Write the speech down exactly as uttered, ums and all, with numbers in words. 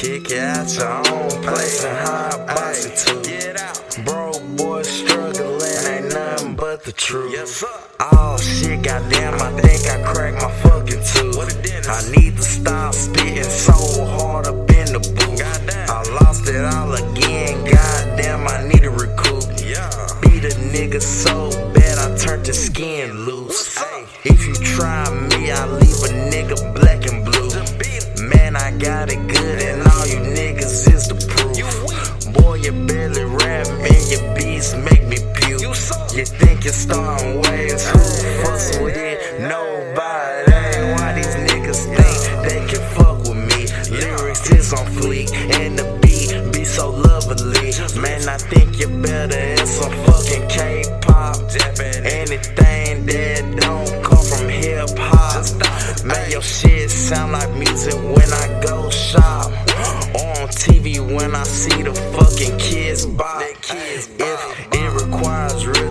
kick it at your own place and how I box it too. Broke boy struggling, ain't nothing but the truth. Oh shit, goddamn, I think I cracked my fucking tooth. I need to stop spitting so hard up in the booth. I lost it all again, goddamn, I need to recoup. Beat a nigga so bad I turned his skin loose. If you try me, I leave a nigga black and blue. Man, I got it good and all you niggas is the proof. Boy, you barely rap, man, your beats make me puke. You think you're starting waves, who fucks with it? Nobody. Why these niggas think they can fuck with me? Lyrics is on fleek and the beat be so lovely. Man, I think you're better in some fucking K-pop. Anything that don't come from hip-hop. Man, your shit sound like music when I go shop. Or on T V when I see the fucking kids bop. If it requires real